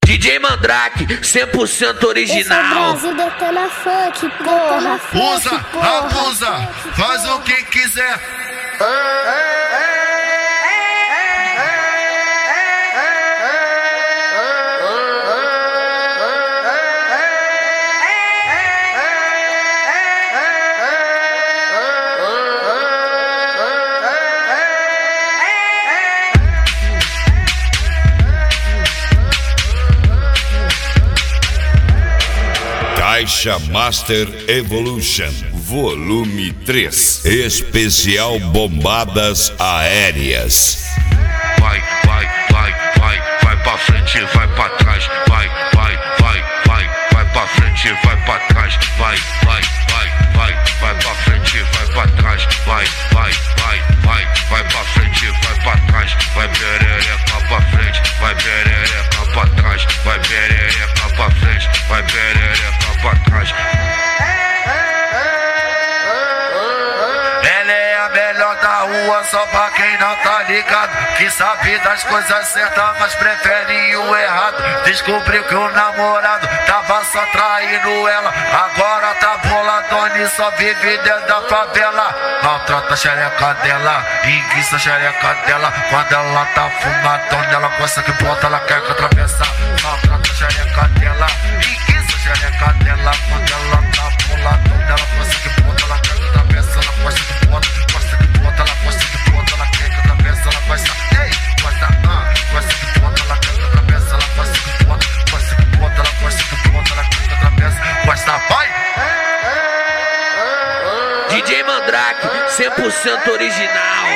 DJ Mandrake, 100% original. Esse é o Brasil detona funk, porra. Usa, abusa, faz o que quiser. Caixa Master Evolution, volume 3, especial bombadas aéreas. Vai pra frente, vai pra trás. Vai pra frente, vai pra trás. Vai pra frente, vai pra trás. Vai pra frente, vai pra trás. Vai perereca pra frente, vai perereca pra trás. Vai perereca pra frente, vai perereca pra trás. Ela é a melhor da rua, só pra quem não tá ligado, que sabe das coisas certas, mas prefere o errado. Descobriu que o namorado tava só traindo ela, agora tá boladona e só vive dentro da favela. Maltrata a xereca dela, enguiça a xereca dela. Quando ela tá fumadona, ela gosta que bota, ela quer que atravessa. Maltrata a xereca dela, enguiça a xereca dela. Quando ela tá boladona, ela gosta que bota, ela quer que atravessa. Ela gosta que bota, ela gosta que bota, ela quer que atravessa. Ela gosta, ei, gosta que bota, ela quer que atravessa. Ela gosta que bota, ela gosta que bota, ela quer que atravessa. Gosta, vai! DJ Mandrake, 100% original.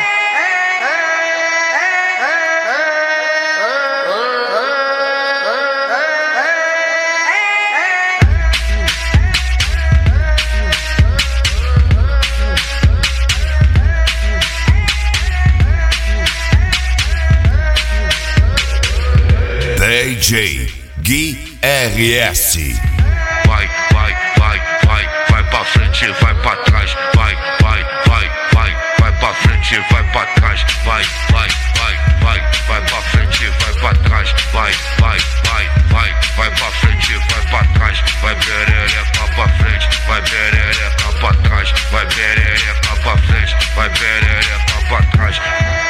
DJ Gui RS. Vai pra frente, vai pra trás. Vai pra frente, vai pra trás. Vai pra frente, vai pra trás. Vai pra frente, vai pra trás. Vai perereca pra frente, vai perereca pra trás. Vai perereca pra frente, vai perereca pra trás.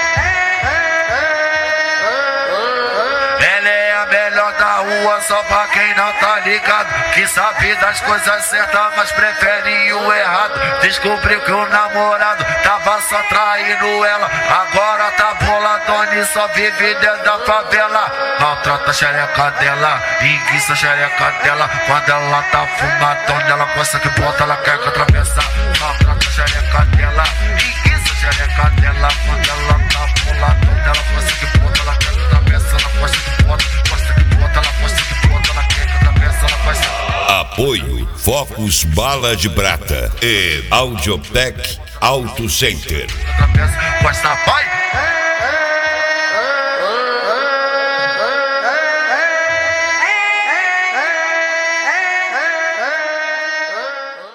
Da rua, só pra quem não tá ligado, que sabe das coisas certas, mas prefere o errado. Descobriu que o namorado tava só traindo ela, agora tá boladona e só vive dentro da favela. Maltrata a xereca dela, enguiça a xereca dela. Quando ela tá fumadona, ela gosta que bota, ela quer que atravessa. Maltrata a xereca dela, enguiça a xereca dela. Quando ela tá boladona, ela gosta que bota, ela quer que atravessa. Ela gosta que bota, Apoio Focus Bala de Prata e Audiotech Auto Center. Gosta, vai!